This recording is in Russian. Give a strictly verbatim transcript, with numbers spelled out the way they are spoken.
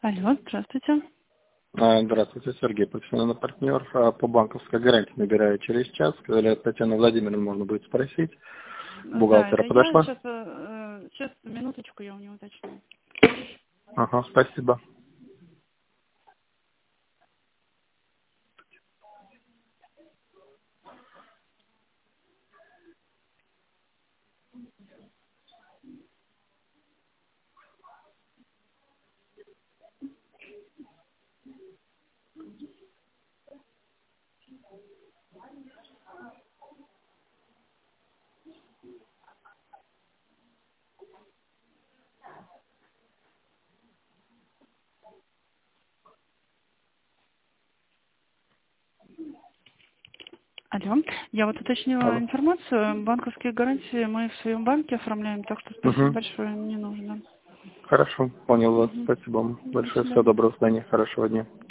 Алло, здравствуйте. А, Здравствуйте, Сергей, профессиональный партнер. А, По банковской гарантии набираю через час. Сказали, от Татьяны Владимировны можно будет спросить. Да, Бухгалтера это я. подошла? Сейчас, э, сейчас, минуточку, я у него уточню. Ага, спасибо. Алло, я вот уточнила Алло. информацию. Банковские гарантии мы в своем банке оформляем, так что спасибо Угу. большое, не нужно. Хорошо, понял вас. Угу. Спасибо вам До большое. Всего свидания. доброго, до свидания, хорошего дня.